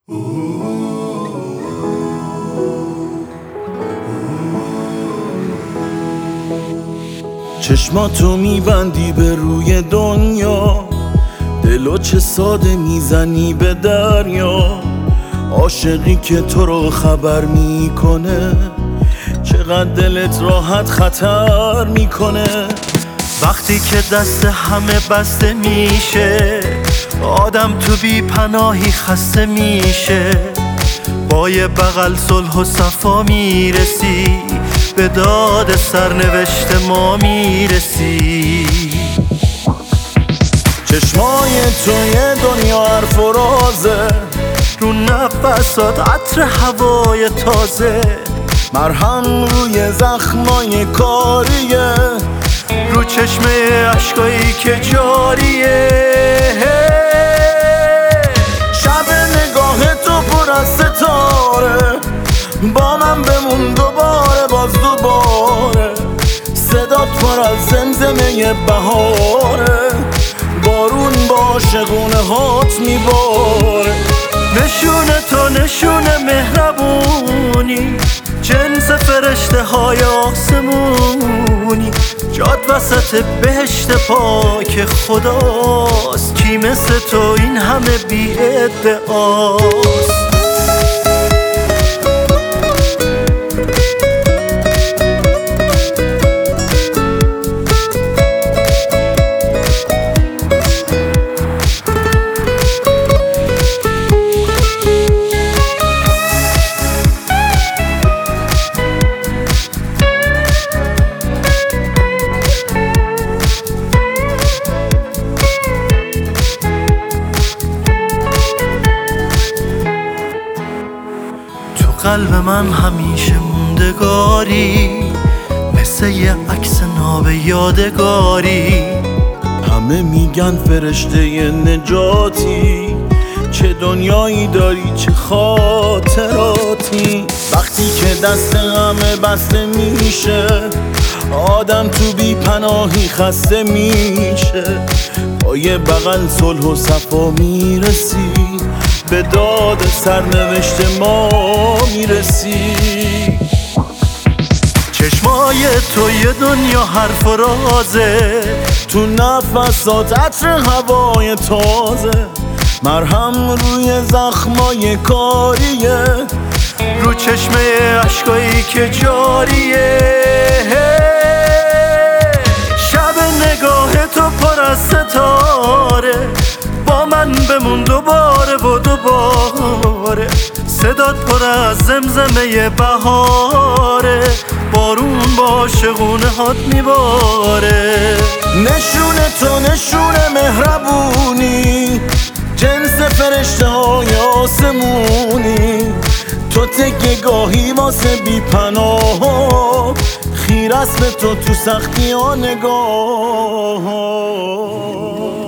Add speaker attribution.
Speaker 1: چشماتو میبندی به روی دنیا، دلو چه ساده میزنی به دریا. عاشقی که تو رو خبر میکنه، چقدر دلت راحت خطر میکنه.
Speaker 2: وقتی که دست همه بسته میشه، آدم تو بی پناهی خسته میشه. با یه بغل صلح و صفا میرسی، به داد سرنوشت ما میرسی.
Speaker 1: چشمای تو یه دنیا حرف و رازه،
Speaker 2: رو نفسات عطر هوای تازه.
Speaker 1: مرهم روی زخمای کاریه،
Speaker 2: رو چشمه عشقایی که جاریه.
Speaker 1: شب نگاه تو پر از ستاره، با من بمون دوباره باز دوباره. صدات پر از زمزمه بهاره، بارون با عاشقونه هات میباره.
Speaker 2: نشونه تو نشونه مهربونی، جنس فرشته های آسمونی. جاد وسط بهشت پاک خداست، کی مثل تو این همه بی ادعاست. قلب من همیشه موندگاری، مثل یه عکس ناب یادگاری.
Speaker 1: همه میگن فرشته نجاتی، چه دنیایی داری چه خاطراتی. وقتی که دست همه بسته میشه، آدم تو بی پناهی خسته میشه. با یه بغل صلح و صفا میرسی، به داد سرنوشت ما میرسی.
Speaker 2: چشمای تو یه دنیا حرف و رازه،
Speaker 1: تو نفسات عطر هوای تازه. مرهم روی زخمای کاریه،
Speaker 2: رو چشمه عشقایی که جاریه. شب نگاه تو پر از ستاره، با من بمون دوباره و دوباره. صدات پر از زمزمه بهاره، بارون با عاشقونه هات میباره.
Speaker 1: نشونه تو نشونه مهربونی، جنس فرشته های آسمونی. تو تکیه گاهی واسه بی پناه، خیر است به تو سختی ها نگاه.